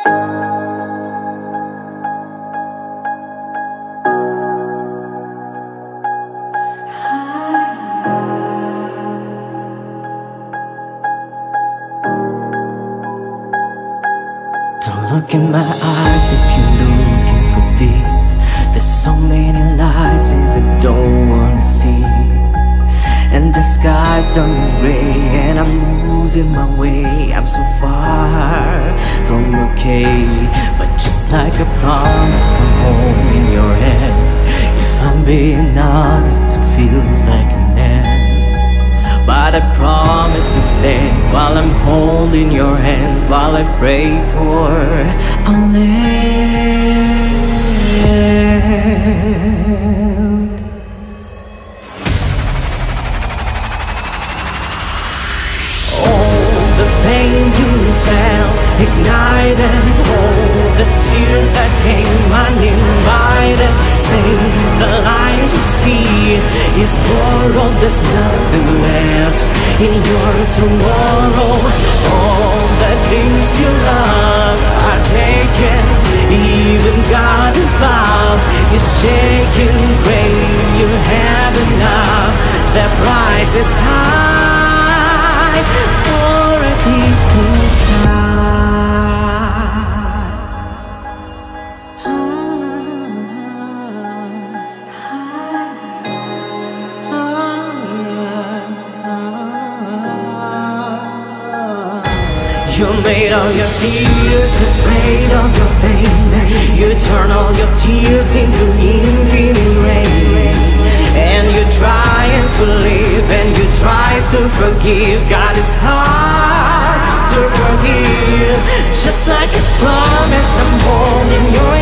Don't look in my eyes if you're looking for peace. There's so many lies I don't wanna see, and the sky's turning gray and I'm losing my way. I'm so far from okay, but just like I promised, I'm holding your hand. If I'm being honest, it feels like an end, but I promise to stay while I'm holding your hand, while I pray for a land. All the pain you felt, ignite and hold the tears that came uninvited. Say the light you see is borrowed, there's nothing left in your tomorrow. All the things you love are taken, even God above is shaking. Pray you have enough, the price is high for a peaceful sky. You made all your fears afraid of your pain. You turn all your tears into infinite rain, and you're trying to live and you try to forgive. God is hard to forgive. Just like I promised, I'm holding your hand.